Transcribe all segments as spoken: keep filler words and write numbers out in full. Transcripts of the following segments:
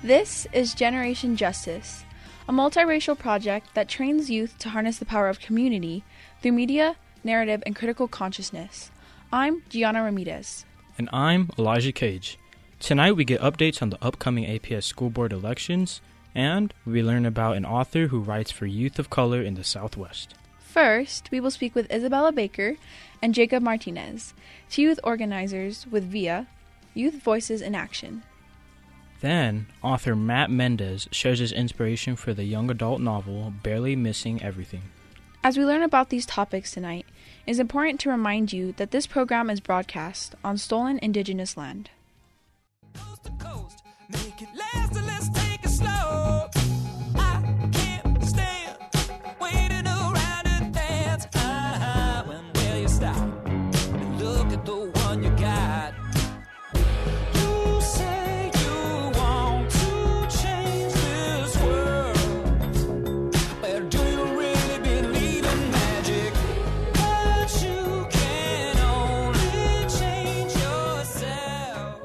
This is Generation Justice, a multiracial project that trains youth to harness the power of community through media, narrative, and critical consciousness. I'm Gianna Ramirez. And I'm Elijah Cage. Tonight we get updates on the upcoming A P S school board elections, and we learn about an author who writes for youth of color in the Southwest. First, we will speak with Isabella Baker and Jacob Martinez, two youth organizers with V I A, Youth Voices in Action. Then, author Matt Mendez shares his inspiration for the young adult novel Barely Missing Everything. As we learn about these topics tonight, it is important to remind you that this program is broadcast on stolen Indigenous land. Coast to coast, make it last and let's take it slow. I can't stand waiting around to dance. Uh-huh. When will you stop and look at the one you got? You say you want to change this world. Well, do you really believe in magic? But you can only change yourself.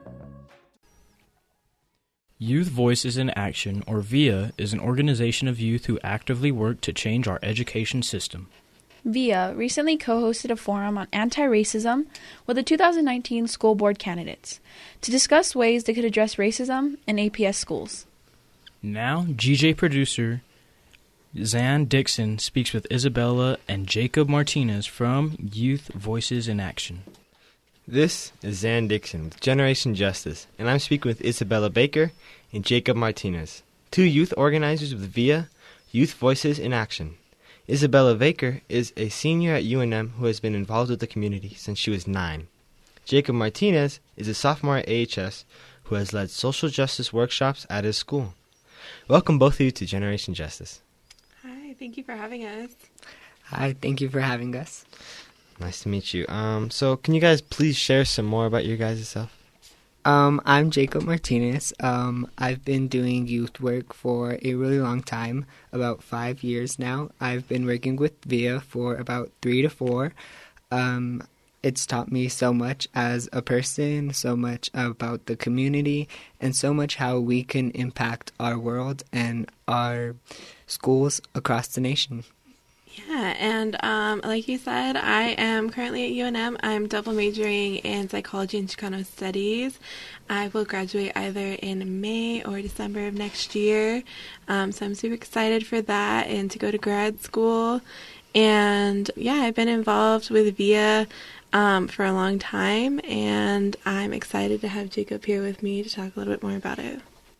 Youth Voices in Action, or V I A, is an organization of youth who actively work to change our education system. V I A recently co-hosted a forum on anti-racism with the two thousand nineteen school board candidates to discuss ways they could address racism in A P S schools. Now, G J producer Zan Dixon speaks with Isabella and Jacob Martinez from Youth Voices in Action. This is Zan Dixon with Generation Justice, and I'm speaking with Isabella Baker and Jacob Martinez, two youth organizers with V I A, Youth Voices in Action. Isabella Baker is a senior at U N M who has been involved with the community since she was nine. Jacob Martinez is a sophomore at A H S who has led social justice workshops at his school. Welcome both of you to Generation Justice. Hi, thank you for having us. Hi, thank you for having us. Nice to meet you. Um, so can you guys please share some more about your guys' self? Um, I'm Jacob Martinez. Um, I've been doing youth work for a really long time, about five years now. I've been working with V I A for about three to four. Um, it's taught me so much as a person, so much about the community, and so much how we can impact our world and our schools across the nation. Yeah, and um, like you said, I am currently at U N M. I'm double majoring in psychology and Chicano studies. I will graduate either in May or December of next year. Um, so I'm super excited for that and to go to grad school. And yeah, I've been involved with V I A um, for a long time, and I'm excited to have Jacob here with me to talk a little bit more about it.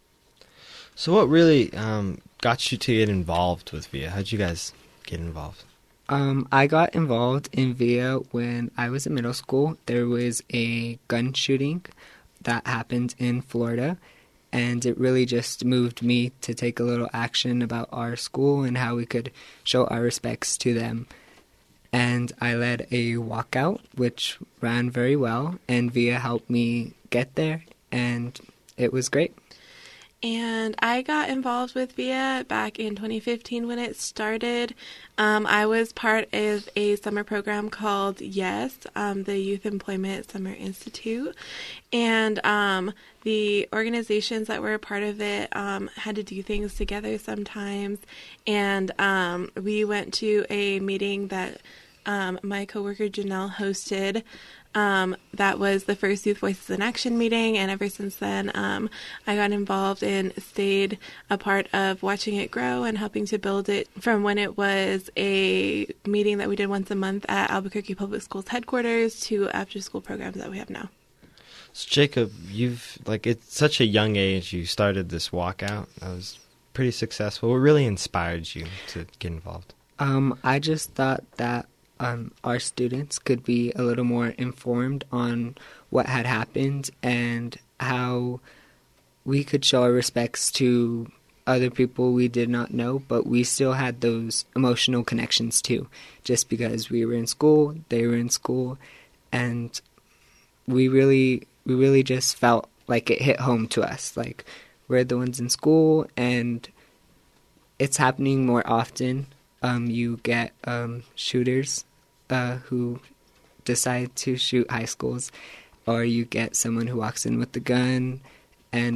So what really um, got you to get involved with V I A? How'd you guys get involved? Um, I got involved in V I A when I was in middle school. There was a gun shooting that happened in Florida, and it really just moved me to take a little action about our school and how we could show our respects to them. And I led a walkout, which ran very well, and V I A helped me get there, and it was great. And I got involved with V I A back in twenty fifteen when it started. Um, I was part of a summer program called YES, um, the Youth Employment Summer Institute. And um, the organizations that were a part of it um, had to do things together sometimes. And um, we went to a meeting that um, my coworker Janelle hosted. Um, that was the first Youth Voices in Action meeting, and ever since then, um, I got involved and stayed a part of watching it grow and helping to build it from when it was a meeting that we did once a month at Albuquerque Public Schools headquarters to after-school programs that we have now. So Jacob, you've, like, at such a young age, you started this walkout. That was pretty successful. What really inspired you to get involved? Um, I just thought that Um, our students could be a little more informed on what had happened and how we could show our respects to other people we did not know, but we still had those emotional connections too, just because we were in school, they were in school, and we really, we really just felt like it hit home to us. Like, we're the ones in school, and it's happening more often. Um, you get um, shooters uh, who decide to shoot high schools, or you get someone who walks in with a gun, and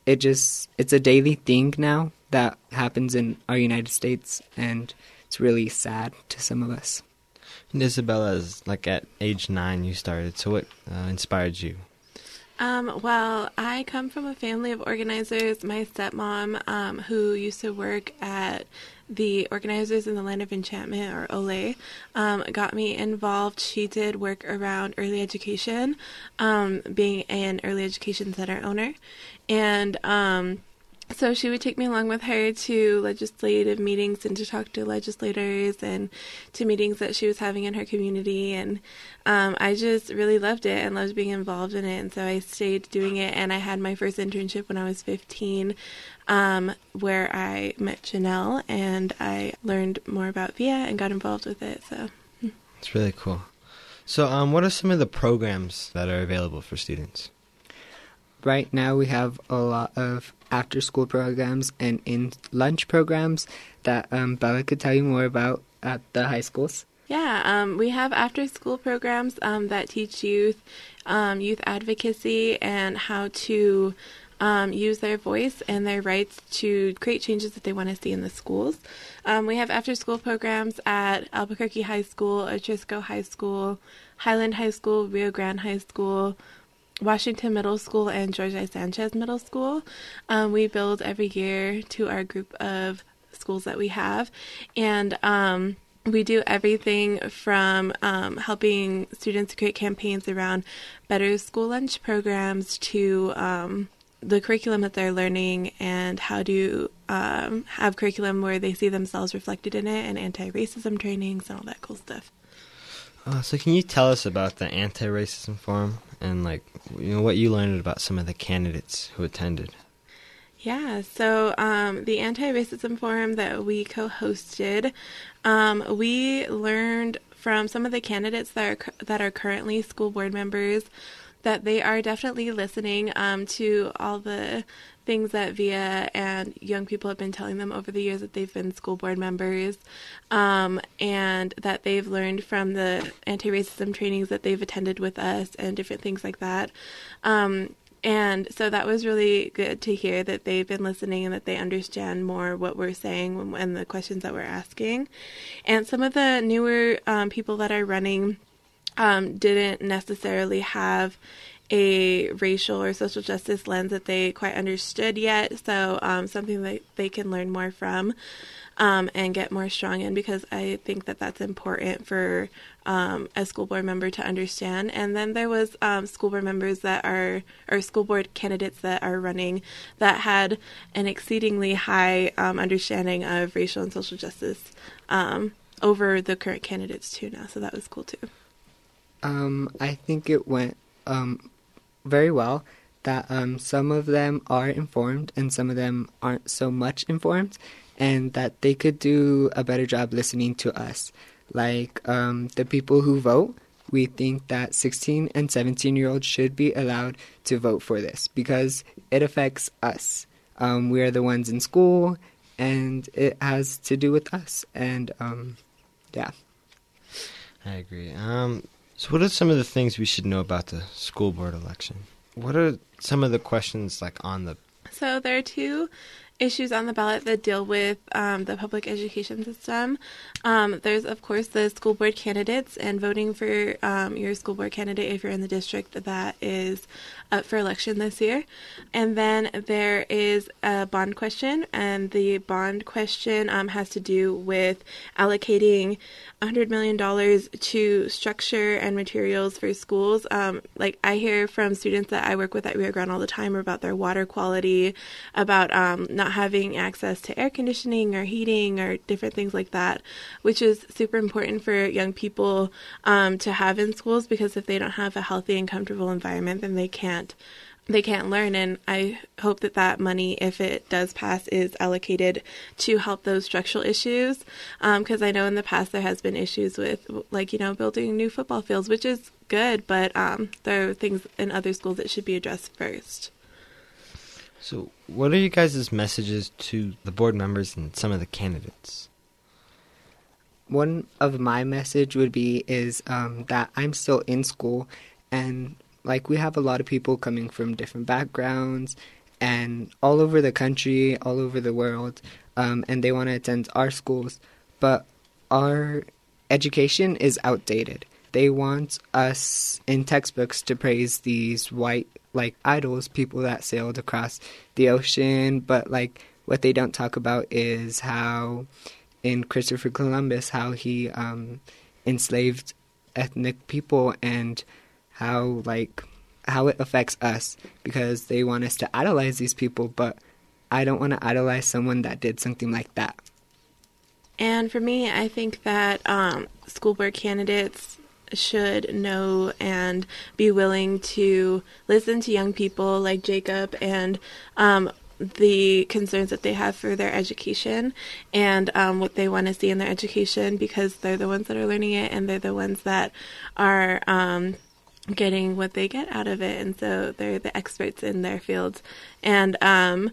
it just it's a daily thing now that happens in our United States, and it's really sad to some of us. And Isabella, is like at age nine you started, so what uh, inspired you? Um, well, I come from a family of organizers. My stepmom, um, who used to work at the Organizers in the Land of Enchantment, or O L E, um, got me involved. She did work around early education, um, being an early education center owner. And um, so she would take me along with her to legislative meetings and to talk to legislators and to meetings that she was having in her community. And um, I just really loved it and loved being involved in it. And so I stayed doing it. And I had my first internship when I was fifteen, um, where I met Janelle and I learned more about V I A and got involved with it. So It's really cool. So um, what are some of the programs that are available for students? Right now we have a lot of after-school programs and in-lunch programs that um, Bella could tell you more about at the high schools. Yeah, um, we have after-school programs um, that teach youth um, youth advocacy and how to um, use their voice and their rights to create changes that they want to see in the schools. Um, we have after-school programs at Albuquerque High School, Atrisco High School, Highland High School, Rio Grande High School, Washington Middle School, and George I. Sanchez Middle School. Um, we build every year to our group of schools that we have, and um, we do everything from um, helping students create campaigns around better school lunch programs to um, the curriculum that they're learning and how to um, have curriculum where they see themselves reflected in it, and anti-racism trainings and all that cool stuff. Uh, so can you tell us about the anti-racism forum and like you know what you learned about some of the candidates who attended? Yeah, so um, the Anti-Racism Forum that we co-hosted, um, we learned from some of the candidates that are that are currently school board members that they are definitely listening um, to all the things that V I A and young people have been telling them over the years that they've been school board members, um, and that they've learned from the anti-racism trainings that they've attended with us and different things like that. Um, and so that was really good to hear that they've been listening and that they understand more what we're saying and the questions that we're asking. And some of the newer um, people that are running um, didn't necessarily have a racial or social justice lens that they quite understood yet, so um, something that they can learn more from um, and get more strong in, because I think that that's important for um, a school board member to understand. And then there was um, school board members that are, or school board candidates that are running that had an exceedingly high um, understanding of racial and social justice um, over the current candidates too now, so that was cool too. Um, I think it went um, very well, that um, some of them are informed and some of them aren't so much informed, and that they could do a better job listening to us. Like um, the people who vote, we think that sixteen and seventeen year olds should be allowed to vote for this because it affects us. Um, we are the ones in school and it has to do with us. And um, yeah. I agree. Um, so what are some of the things we should know about the school board election? What are some of the questions like on the... So there are two issues on the ballot that deal with um, the public education system. Um, there's, of course, the school board candidates and voting for um, your school board candidate if you're in the district that is up for election this year. And then there is a bond question, and the bond question um, has to do with allocating one hundred million dollars to structure and materials for schools. Um, like I hear from students that I work with at Rio Grande all the time about their water quality, about um, not having access to air conditioning or heating or different things like that, which is super important for young people um, to have in schools, because if they don't have a healthy and comfortable environment, then they can't they can't learn. And I hope that that money, if it does pass, is allocated to help those structural issues, because um, I know in the past there has been issues with, like, you know, building new football fields, which is good, but um, there are things in other schools that should be addressed first. So what are you guys' messages to the board members and some of the candidates? One of my message would be is um, that I'm still in school, and like we have a lot of people coming from different backgrounds, and all over the country, all over the world, um, and they want to attend our schools, but our education is outdated. They want us in textbooks to praise these white, like, idols, people that sailed across the ocean, but, like, what they don't talk about is how in Christopher Columbus, how he um, enslaved ethnic people, and how, like, how it affects us, because they want us to idolize these people, but I don't want to idolize someone that did something like that. And for me, I think that um, school board candidates should know and be willing to listen to young people like Jacob and um, the concerns that they have for their education and um, what they want to see in their education, because they're the ones that are learning it and they're the ones that are um, getting what they get out of it. And so they're the experts in their fields. And um,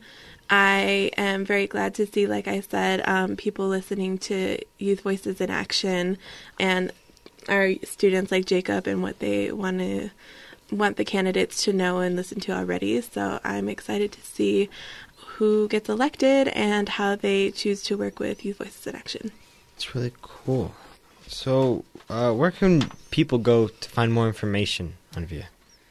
I am very glad to see, like I said, um, people listening to Youth Voices in Action and our students like Jacob and what they want to want the candidates to know and listen to already. So I'm excited to see who gets elected and how they choose to work with Youth Voices in Action. It's really cool. So uh, where can people go to find more information on V I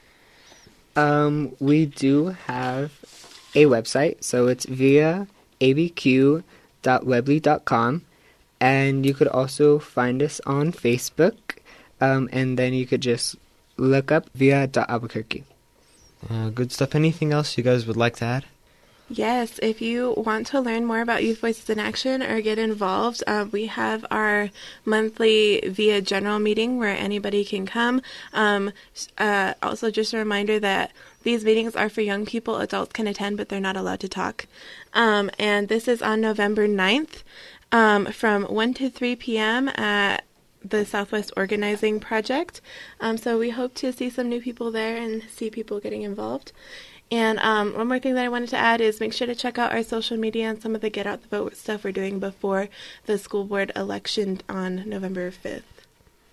A? Um, we do have a website, so it's via a b q dot weebly dot com, and you could also find us on Facebook, um, and then you could just look up via dot albuquerque. Uh, good stuff. Anything else you guys would like to add? Yes, if you want to learn more about Youth Voices in Action or get involved, uh, we have our monthly V I A general meeting where anybody can come. Um, uh, also, just a reminder that these meetings are for young people. Adults can attend, but they're not allowed to talk. Um, and this is on November ninth um, from one to three p.m. at the Southwest Organizing Project. Um, so we hope to see some new people there and see people getting involved. And um, one more thing that I wanted to add is make sure to check out our social media and some of the Get Out the Vote stuff we're doing before the school board election on November fifth.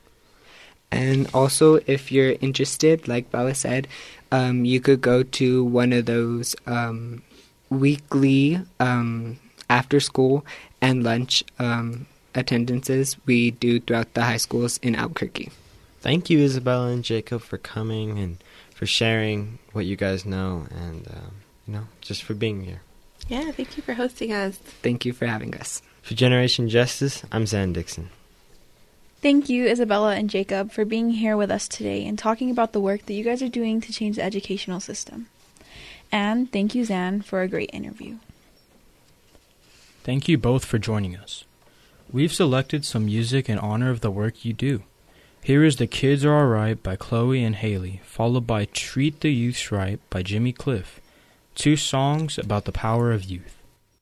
And also, if you're interested, like Bella said, um, you could go to one of those um, weekly um, after school and lunch um, attendances we do throughout the high schools in Albuquerque. Thank you, Isabella and Jacob, for coming and for sharing what you guys know, and um, you know, just for being here. Yeah, thank you for hosting us. Thank you for having us. For Generation Justice, I'm Zan Dixon. Thank you, Isabella and Jacob, for being here with us today and talking about the work that you guys are doing to change the educational system. And thank you, Zan, for a great interview. Thank you both for joining us. We've selected some music in honor of the work you do. Here is The Kids Are Alright by Chloe and Haley, followed by Treat the Youths Right by Jimmy Cliff, two songs about the power of youth.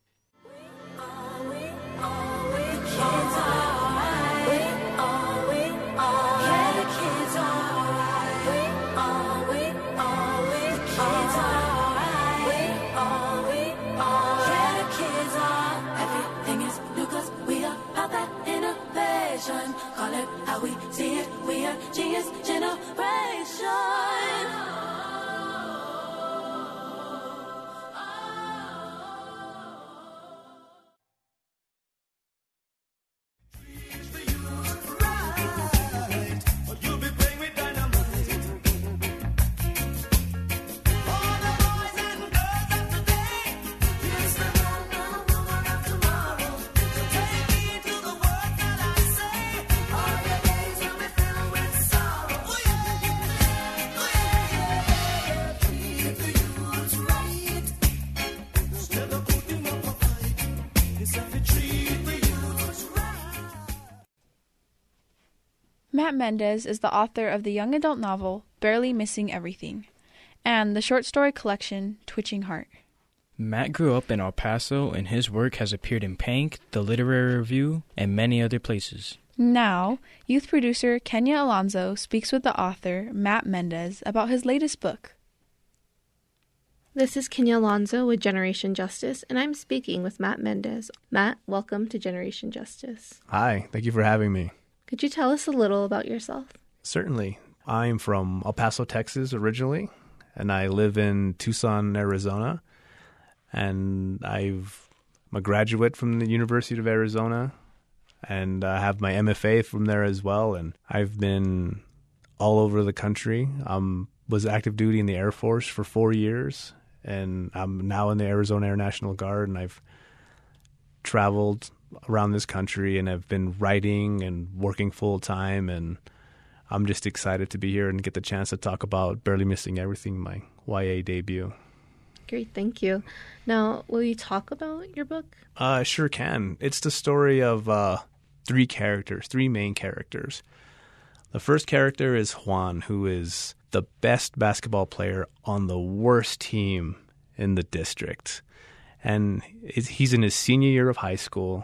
Call it how we see it, we are genius generation. Matt Mendez is the author of the young adult novel Barely Missing Everything and the short story collection Twitching Heart. Matt grew up in El Paso, and his work has appeared in Pank, The Literary Review, and many other places. Now, youth producer Kenya Alonso speaks with the author, Matt Mendez, about his latest book. This is Kenya Alonso with Generation Justice, and I'm speaking with Matt Mendez. Matt, welcome to Generation Justice. Hi, thank you for having me. Could you tell us a little about yourself? Certainly. I'm from El Paso, Texas originally, and I live in Tucson, Arizona. and I've, I'm a graduate from the University of Arizona, and I have my M F A from there as well, and I've been all over the country. Um, was active duty in the Air Force for four years, and I'm now in the Arizona Air National Guard, and I've traveled around this country, and I've been writing and working full time, and I'm just excited to be here and get the chance to talk about Barely Missing Everything, my Y A debut. Great, thank you. Now, will you talk about your book? I uh, sure can. It's the story of uh, three characters, three main characters. The first character is Juan, who is the best basketball player on the worst team in the district. And he's in his senior year of high school,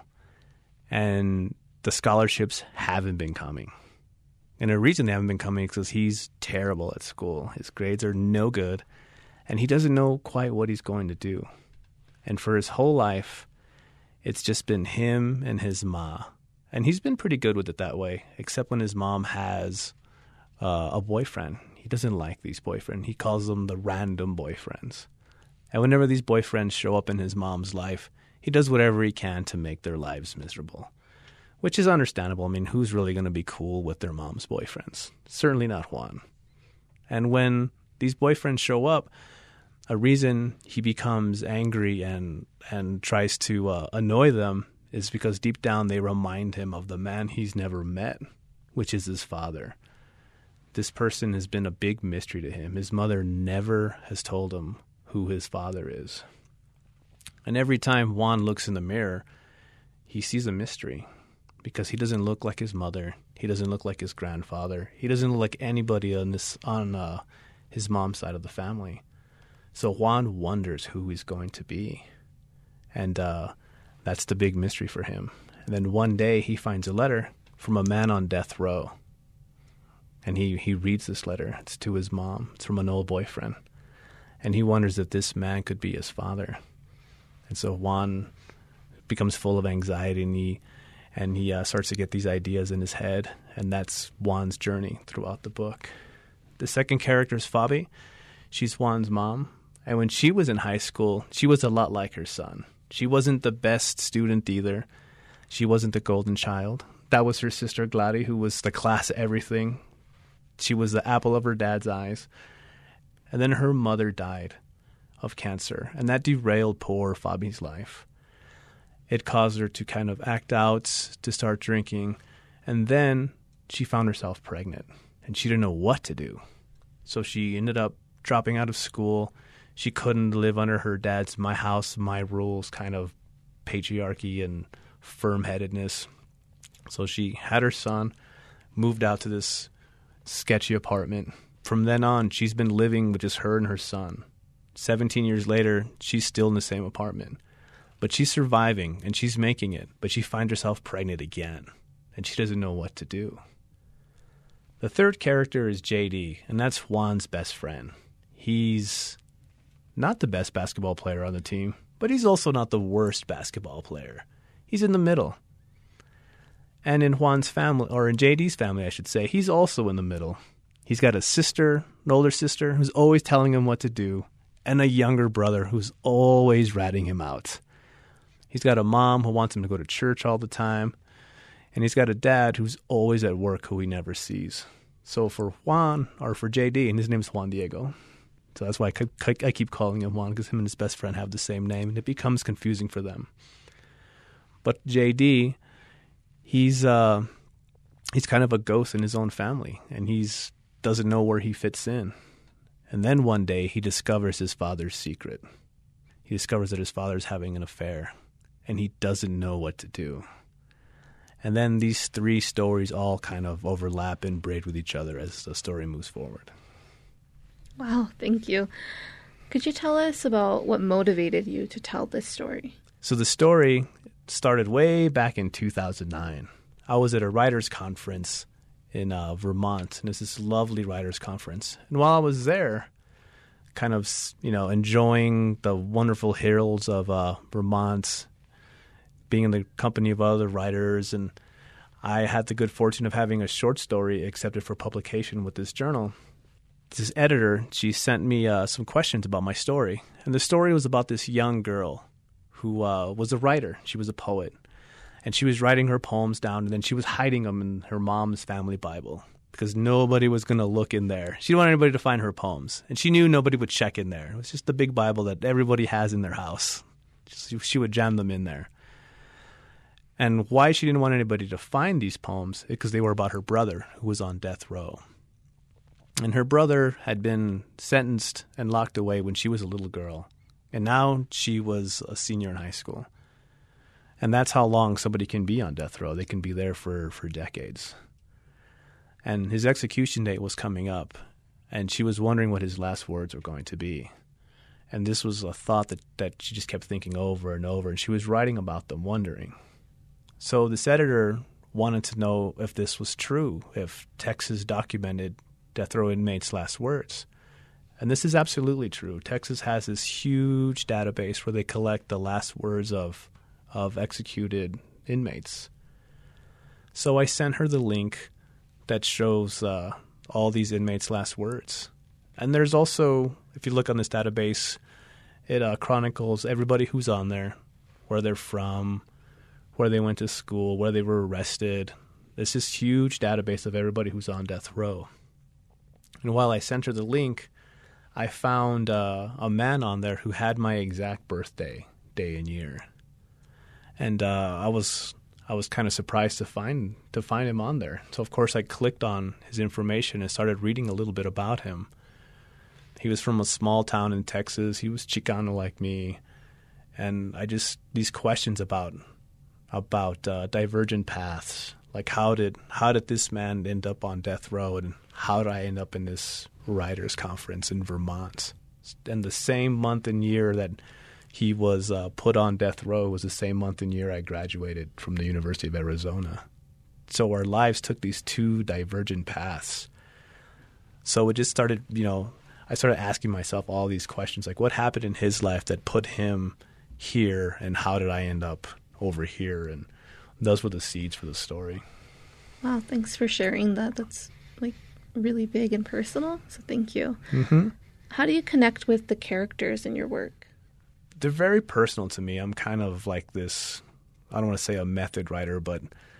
and the scholarships haven't been coming. And the reason they haven't been coming is because he's terrible at school. His grades are no good, and he doesn't know quite what he's going to do. And for his whole life, it's just been him and his ma. And he's been pretty good with it that way, except when his mom has uh, a boyfriend. He doesn't like these boyfriends. He calls them the random boyfriends. And whenever these boyfriends show up in his mom's life, he does whatever he can to make their lives miserable, which is understandable. I mean, who's really going to be cool with their mom's boyfriends? Certainly not Juan. And when these boyfriends show up, a reason he becomes angry and and tries to uh, annoy them is because deep down they remind him of the man he's never met, which is his father. This person has been a big mystery to him. His mother never has told him who his father is. And every time Juan looks in the mirror, he sees a mystery because he doesn't look like his mother. He doesn't look like his grandfather. He doesn't look like anybody on this on uh, his mom's side of the family. So Juan wonders who he's going to be. And uh, that's the big mystery for him. And then one day he finds a letter from a man on death row. And he, he reads this letter. It's to his mom. It's from an old boyfriend. And he wonders if this man could be his father. And so Juan becomes full of anxiety, and he, and he uh, starts to get these ideas in his head. And that's Juan's journey throughout the book. The second character is Fabi. She's Juan's mom. And when she was in high school, she was a lot like her son. She wasn't the best student either. She wasn't the golden child. That was her sister Gladys, who was the class everything. She was the apple of her dad's eyes. And then her mother died of cancer, and that derailed poor Fabi's life. It caused her to kind of act out, to start drinking, and then she found herself pregnant, and she didn't know what to do. So she ended up dropping out of school. She couldn't live under her dad's my house, my rules kind of patriarchy and firm-headedness. So she had her son, moved out to this sketchy apartment. From then on, she's been living with just her and her son. seventeen years later, she's still in the same apartment. But she's surviving, and she's making it. But she finds herself pregnant again, and she doesn't know what to do. The third character is J D, and that's Juan's best friend. He's not the best basketball player on the team, but he's also not the worst basketball player. He's in the middle. And in Juan's family, or in J D's family, I should say, he's also in the middle. He's got a sister, an older sister, who's always telling him what to do, and a younger brother who's always ratting him out. He's got a mom who wants him to go to church all the time, and he's got a dad who's always at work who he never sees. So for Juan, or for J D, and his name's Juan Diego, so that's why I I keep calling him Juan, because him and his best friend have the same name, and it becomes confusing for them. But J D, he's uh, he's kind of a ghost in his own family, and he's doesn't know where he fits in. And then one day he discovers his father's secret. He discovers that his father's having an affair, and he doesn't know what to do. And then these three stories all kind of overlap and braid with each other as the story moves forward. Wow, thank you. Could you tell us about what motivated you to tell this story? So the story started way back in two thousand nine. I was at a writers' conference in uh, Vermont, and it's this lovely writers' conference. And while I was there, kind of, you know, enjoying the wonderful hills of uh, Vermont, being in the company of other writers, and I had the good fortune of having a short story accepted for publication with this journal. this editor, she sent me uh, some questions about my story. And the story was about this young girl who uh, was a writer. She was a poet. And she was writing her poems down, and then she was hiding them in her mom's family Bible because nobody was going to look in there. She didn't want anybody to find her poems. And she knew nobody would check in there. It was just the big Bible that everybody has in their house. She, she would jam them in there. And why she didn't want anybody to find these poems is because they were about her brother who was on death row. And her brother had been sentenced and locked away when she was a little girl. And now she was a senior in high school. And that's how long somebody can be on death row. They can be there for, for decades. And his execution date was coming up, and she was wondering what his last words were going to be. And this was a thought that, that she just kept thinking over and over, and she was writing about them, wondering. So this editor wanted to know if this was true, if Texas documented death row inmates' last words. And this is absolutely true. Texas has this huge database where they collect the last words of of executed inmates. So I sent her the link that shows uh, all these inmates' last words. And there's also, if you look on this database, it uh, chronicles everybody who's on there, where they're from, where they went to school, where they were arrested. There's this huge database of everybody who's on death row. And while I sent her the link, I found uh, a man on there who had my exact birthday, day and year. And uh, I was I was kind of surprised to find to find him on there. So of course I clicked on his information and started reading a little bit about him. He was from a small town in Texas. He was Chicano like me, and I just these questions about about uh, divergent paths, like how did how did this man end up on death row, and how did I end up in this writers' conference in Vermont? And the same month and year that he was uh, put on death row was the same month and year I graduated from the University of Arizona. So our lives took these two divergent paths. So it just started, you know, I started asking myself all these questions, like what happened in his life that put him here, and how did I end up over here? And those were the seeds for the story. Wow, thanks for sharing that. That's like really big and personal, so thank you. Mm-hmm. How do you connect with the characters in your work? They're very personal to me. I'm kind of like this, I don't want to say a method writer, but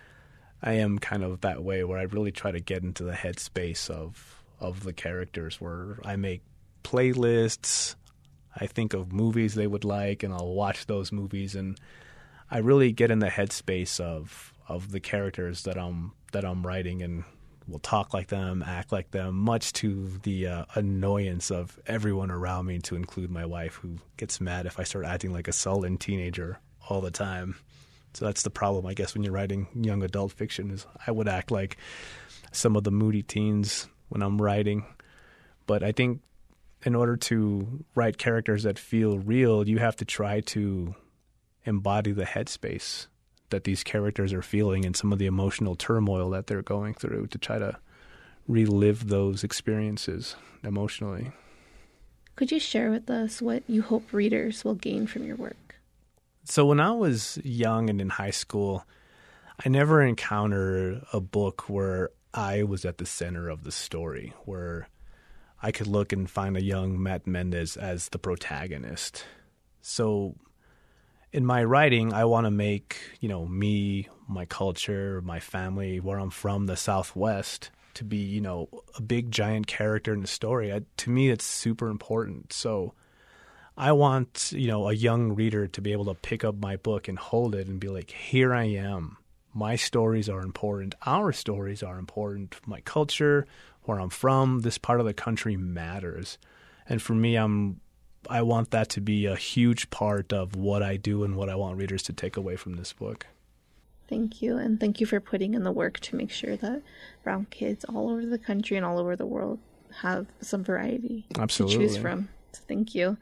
I am kind of that way where I really try to get into the headspace of of the characters, where I make playlists, I think of movies they would like, and I'll watch those movies, and I really get in the headspace of of the characters that I'm that I'm writing, and will talk like them, act like them, much to the uh, annoyance of everyone around me, to include my wife, who gets mad if I start acting like a sullen teenager all the time. So that's the problem, I guess, when you're writing young adult fiction, is I would act like some of the moody teens when I'm writing. But I think in order to write characters that feel real, you have to try to embody the headspace that these characters are feeling and some of the emotional turmoil that they're going through, to try to relive those experiences emotionally. Could you share with us what you hope readers will gain from your work? So when I was young and in high school, I never encountered a book where I was at the center of the story, where I could look and find a young Matt Mendez as the protagonist. So in my writing, I want to make, you know, me, my culture, my family, where I'm from, the Southwest, to be, you know, a big giant character in the story. I, to me, it's super important. So I want, you know, a young reader to be able to pick up my book and hold it and be like, here I am. My stories are important. Our stories are important. My culture, where I'm from, this part of the country matters. And for me, I'm I want that to be a huge part of what I do and what I want readers to take away from this book. Thank you, and thank you for putting in the work to make sure that brown kids all over the country and all over the world have some variety Absolutely. to choose from. So thank you.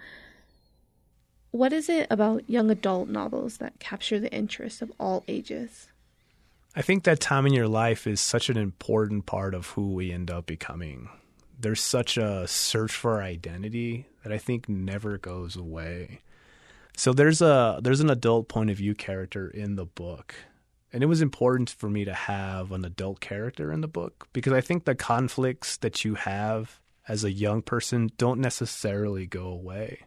What is it about young adult novels that capture the interest of all ages? I think that time in your life is such an important part of who we end up becoming. There's such a search for identity that I think never goes away. So there's a there's an adult point of view character in the book. And it was important for me to have an adult character in the book, because I think the conflicts that you have as a young person don't necessarily go away.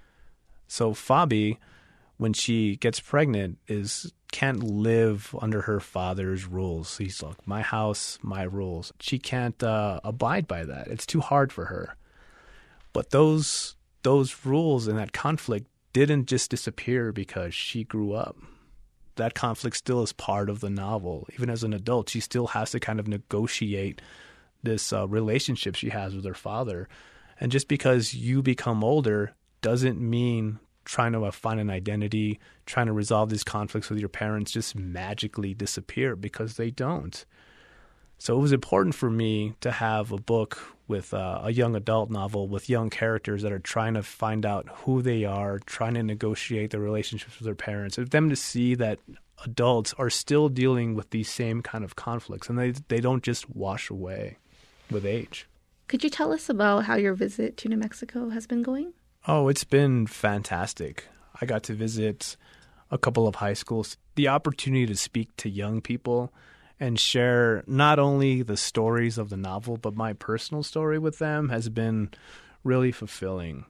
So Fabi, when she gets pregnant, is can't live under her father's rules. He's like, my house, my rules. She can't uh, abide by that. It's too hard for her. But those those rules and that conflict didn't just disappear because she grew up. That conflict still is part of the novel. Even as an adult, she still has to kind of negotiate this uh, relationship she has with her father. And just because you become older doesn't mean trying to uh, find an identity, trying to resolve these conflicts with your parents just magically disappear, because they don't. So it was important for me to have a book with uh, a young adult novel with young characters that are trying to find out who they are, trying to negotiate their relationships with their parents, and them to see that adults are still dealing with these same kind of conflicts, and they they don't just wash away with age. Could you tell us about how your visit to New Mexico has been going? Oh, it's been fantastic. I got to visit a couple of high schools. The opportunity to speak to young people and share not only the stories of the novel, but my personal story with them has been really fulfilling.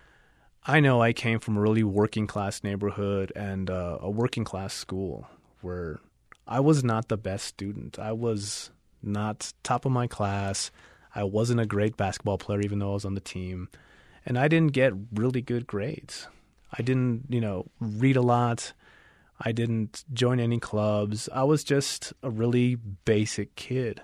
I know I came from a really working class neighborhood and uh, a working class school where I was not the best student. I was not top of my class. I wasn't a great basketball player, even though I was on the team. And I didn't get really good grades. I didn't, you know, read a lot. I didn't join any clubs. I was just a really basic kid.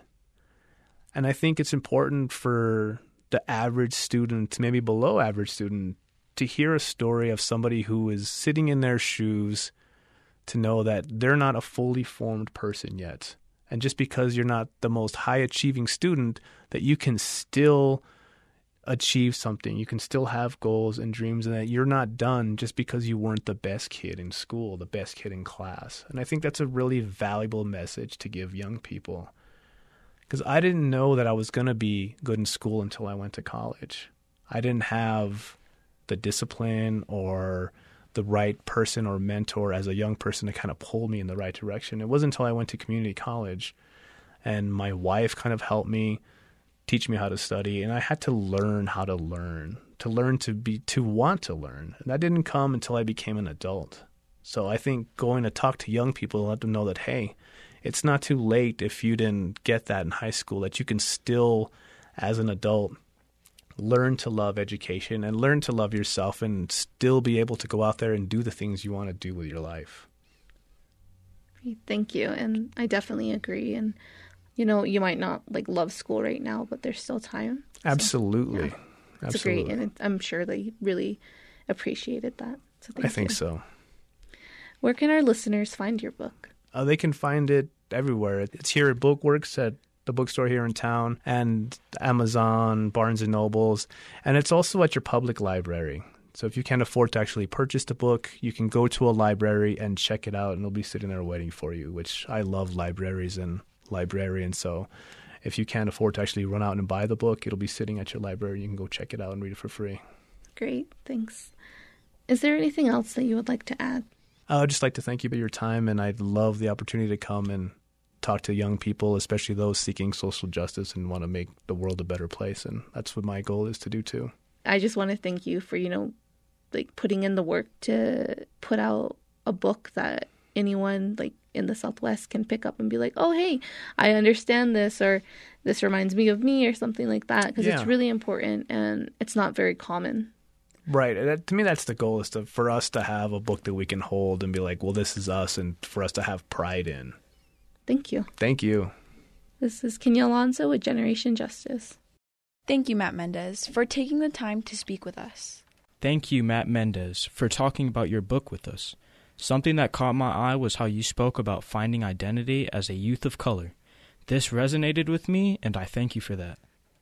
And I think it's important for the average student, maybe below average student, to hear a story of somebody who is sitting in their shoes, to know that they're not a fully formed person yet. And just because you're not the most high achieving student, that you can still achieve something. You can still have goals and dreams, and that you're not done just because you weren't the best kid in school, the best kid in class. And I think that's a really valuable message to give young people, because I didn't know that I was going to be good in school until I went to college. I didn't have the discipline or the right person or mentor as a young person to kind of pull me in the right direction. It wasn't until I went to community college and my wife kind of helped me teach me how to study, and I had to learn how to learn, to learn to be, to want to learn. And that didn't come until I became an adult. So I think going to talk to young people and let them know that, hey, it's not too late if you didn't get that in high school, that you can still, as an adult, learn to love education and learn to love yourself and still be able to go out there and do the things you want to do with your life. Thank you. And I definitely agree. And you know, you might not like love school right now, but there's still time. So, Absolutely. yeah. It's Absolutely. great. And it, I'm sure they really appreciated that. So thank I think you. so. Where can our listeners find your book? Uh, they can find it everywhere. It's here at Bookworks, at the bookstore here in town, and Amazon, Barnes and Nobles. And it's also at your public library. So if you can't afford to actually purchase the book, you can go to a library and check it out, and it'll be sitting there waiting for you, which I love libraries and librarians. So if you can't afford to actually run out and buy the book, it'll be sitting at your library. You can go check it out and read it for free. Great. Thanks. Is there anything else that you would like to add? I'd just like to thank you for your time, and I'd love the opportunity to come and talk to young people, especially those seeking social justice and want to make the world a better place. And that's what my goal is to do too. I just want to thank you for, you know, like putting in the work to put out a book that anyone like in the Southwest can pick up and be like, oh, hey, I understand this, or this reminds me of me, or something like that, because Yeah. it's really important and it's not very common. Right. And that, to me, that's the goal, is to, for us to have a book that we can hold and be like, well, this is us, and for us to have pride in. Thank you. Thank you. This is Kenya Alonso with Generation Justice. Thank you, Matt Mendez, for taking the time to speak with us. Thank you, Matt Mendez, for talking about your book with us. Something that caught my eye was how you spoke about finding identity as a youth of color. This resonated with me, and I thank you for that.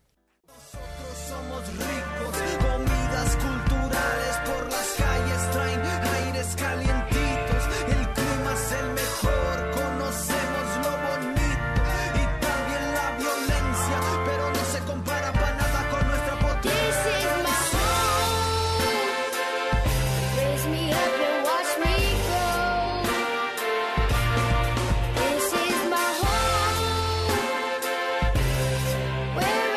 Somos ricos, comidas culturales por las calles traen aires calientitos. El clima es el mejor, conocemos lo bonito y también la violencia, pero no se compara para nada con nuestra potencia. This is my home. Raise me up and watch me grow. This is my home, where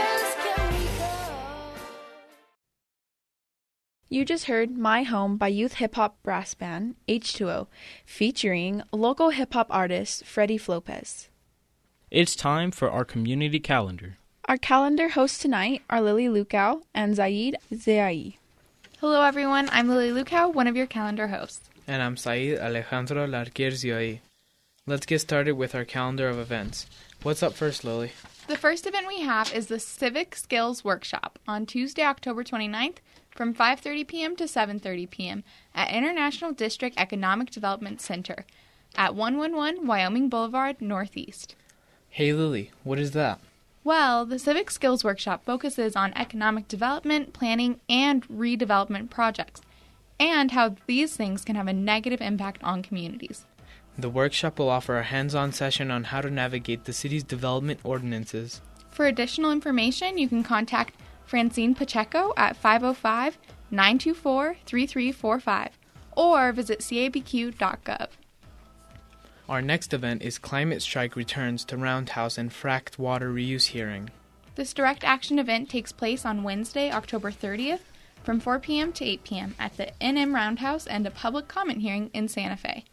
You just heard My Home by youth hip-hop brass band H two O, featuring local hip-hop artist Freddie Flopez. It's time for our community calendar. Our calendar hosts tonight are Lily Lukau and Zaid Zeai. Hello everyone, I'm Lily Lukau, one of your calendar hosts. And I'm Said Alejandro Larquer-Zioi. Let's get started with our calendar of events. What's up first, Lily? The first event we have is the Civic Skills Workshop on Tuesday, October twenty-ninth from five thirty p.m. to seven thirty p.m. at International District Economic Development Center at one eleven Wyoming Boulevard, Northeast. Hey Lily, what is that? Well, the Civic Skills Workshop focuses on economic development, planning, and redevelopment projects, and how these things can have a negative impact on communities. The workshop will offer a hands-on session on how to navigate the city's development ordinances. For additional information, you can contact Francine Pacheco at five oh five, nine two four, three three four five or visit c a b q dot gov. Our next event is Climate Strike Returns to Roundhouse and Fracked Water Reuse Hearing. This direct action event takes place on Wednesday, October thirtieth from four p.m. to eight p.m. at the N M Roundhouse and a public comment hearing in Santa Fe.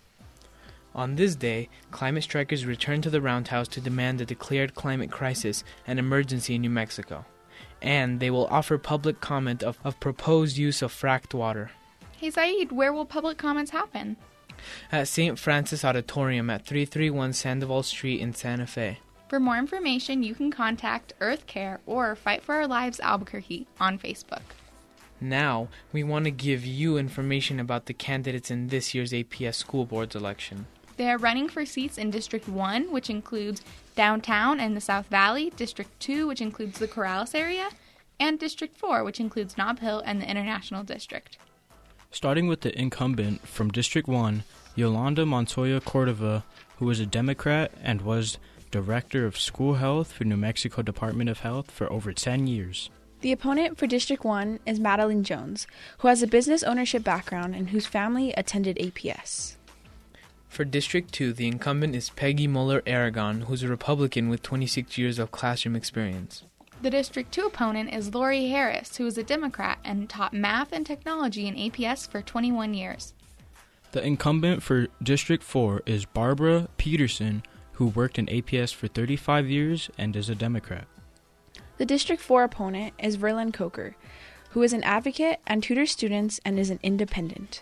On this day, climate strikers return to the Roundhouse to demand a declared climate crisis and emergency in New Mexico. And they will offer public comment of, of proposed use of fracked water. Hey Zaid, where will public comments happen? At Saint Francis Auditorium at three thirty-one Sandoval Street in Santa Fe. For more information, you can contact Earth Care or Fight for Our Lives Albuquerque on Facebook. Now, we want to give you information about the candidates in this year's A P S School Board's election. They are running for seats in District one, which includes downtown and the South Valley, District two, which includes the Corrales area, and District four, which includes Nob Hill and the International District. Starting with the incumbent from District one, Yolanda Montoya Cordova, who is a Democrat and was Director of School Health for New Mexico Department of Health for over ten years. The opponent for District one is Madeline Jones, who has a business ownership background and whose family attended A P S. For District two, the incumbent is Peggy Muller-Aragon, who's a Republican with twenty-six years of classroom experience. The District two opponent is Lori Harris, who is a Democrat and taught math and technology in A P S for twenty-one years. The incumbent for District four is Barbara Peterson, who worked in A P S for thirty-five years and is a Democrat. The District four opponent is Verlin Coker, who is an advocate and tutors students and is an independent.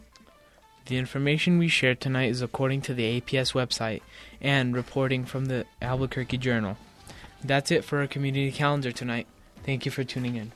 The information we shared tonight is according to the A P S website and reporting from the Albuquerque Journal. That's it for our community calendar tonight. Thank you for tuning in.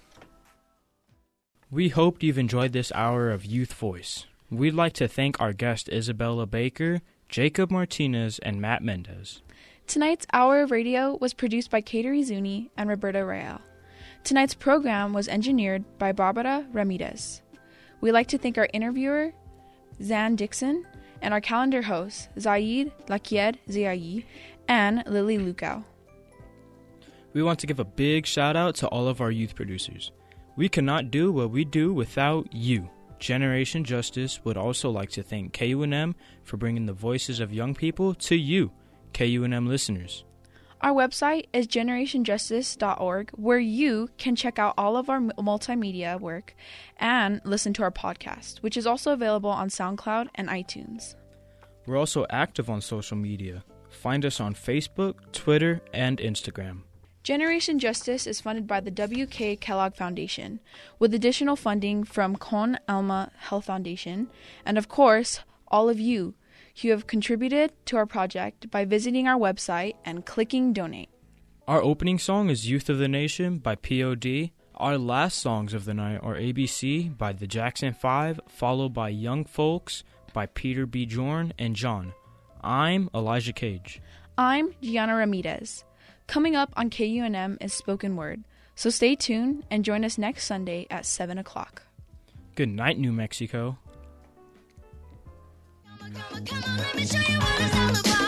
We hope you've enjoyed this hour of Youth Voice. We'd like to thank our guests Isabella Baker, Jacob Martinez, and Matt Mendez. Tonight's Hour of Radio was produced by Kateri Zuni and Roberta Real. Tonight's program was engineered by Barbara Ramirez. We'd like to thank our interviewer, Zan Dixon, and our calendar hosts, Zaid Lakied Ziai and Lily Lukau. We want to give a big shout out to all of our youth producers. We cannot do what we do without you. Generation Justice would also like to thank K U N M for bringing the voices of young people to you, K U N M listeners. Our website is generation justice dot org, where you can check out all of our multimedia work and listen to our podcast, which is also available on SoundCloud and iTunes. We're also active on social media. Find us on Facebook, Twitter, and Instagram. Generation Justice is funded by the W K Kellogg Foundation, with additional funding from Con Alma Health Foundation, and of course, all of you who have contributed to our project by visiting our website and clicking donate. Our opening song is Youth of the Nation by P O D. Our last songs of the night are A B C by the Jackson five, followed by Young Folks by Peter B. Jorn and John. I'm Elijah Cage. I'm Gianna Ramirez. Coming up on K U N M is Spoken Word, so stay tuned and join us next Sunday at seven o'clock. Good night, New Mexico. Come on, come on, let me show you what it's all about.